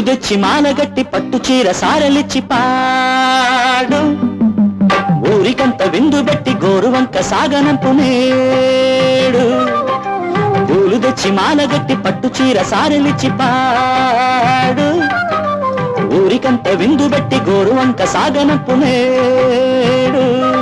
తెచ్చి మాలగట్టి పట్టు చీర సారలిచ్చి పాడు ఊరికంత విందు పెట్టి గోరువంక సాగనంపు నేడు పూలు తెచ్చి మాలగట్టి పట్టు చీర సారలిచ్చి పాడు ఊరికంత విందు పెట్టి గోరువంక సాగనంపు నేడు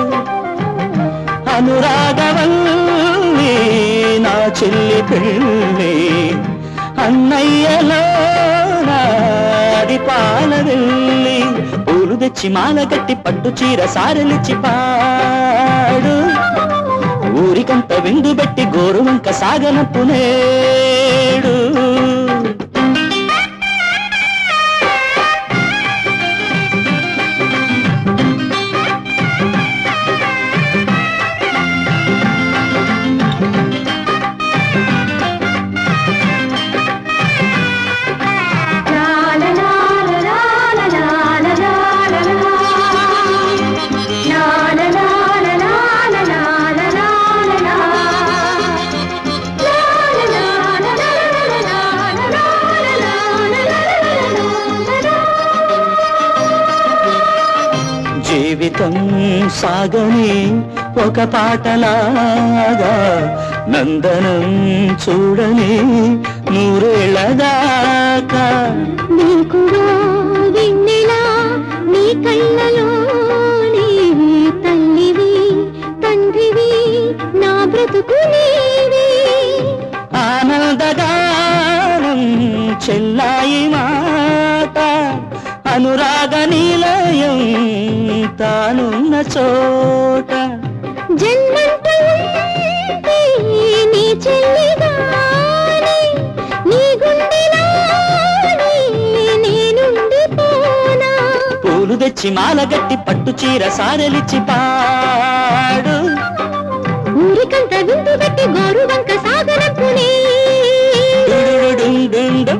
అనురాగవల్లి నా చెల్లి పెళ్ళి అన్నయ్యలో నాడి పాలవెల్లి పూలు తెచ్చి మాలగట్టి పట్టు చీర సారలిచ్చి పాడు ఊరికంత విందు పెట్టి గోరువంక సాగనంపు నేడు జీవితం సాగని ఒక పాటలాగా నందనం చూడని నూరేళ్ల దాకా నీకురా వెన్నెలా నీ కళ్ళలోని తల్లివి తండ్రివి నా బ్రతుకు నీవి ఆనందగానం చెల్లాయి మాట అనురాగ నిలయం తానున్న చోట జన్మంటే నీ చెల్లిగాని నీ గుండెలోని నేనుండి పోనా పూలు తెచ్చి మాలగట్టి పట్టు చీర సారలిచ్చి పాడు ఊరికంత విందు పెట్టి గోరువంక సాగనంపు నేడు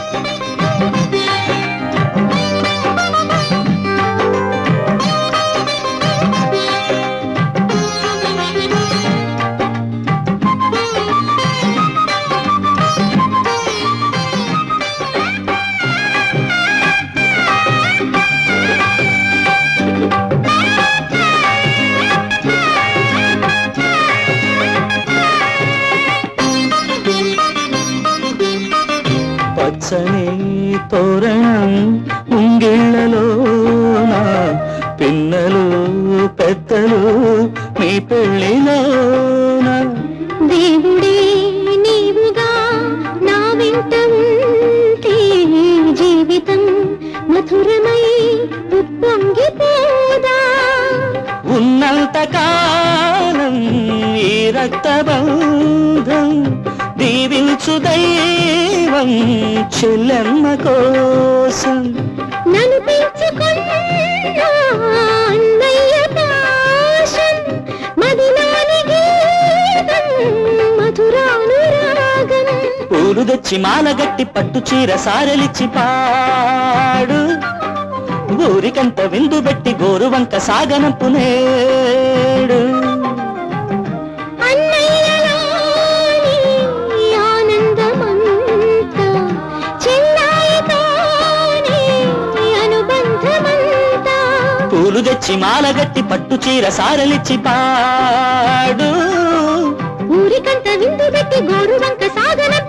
పచ్చని తోరణం ముంగిళ్ళలోన పిన్నలు పెద్దలు మీ పెళ్ళిలోన దేవుడే నీవుగా నా వెంట ఉంటే జీవితం మధురమై ఉప్పొంగిపోదా ఉన్నంత కాలం ఈ రక్తబంధం దీవించు దైవం చెల్లెమ్మ కోసం నన్ను పెంచుకున్న అన్నయ్య పాశం మదిలోని గీతం మధురానురాగం పూలు తెచ్చి మాలగట్టి పట్టు చీర సారలిచ్చి పాడు ఊరికంత విందు పెట్టి గోరువంక సాగనంపు నేడు పూలు తెచ్చి మాలగట్టి పట్టు చీర సారలిచ్చి పాడు ఊరికంత విందు పెట్టి గోరువంక సాగన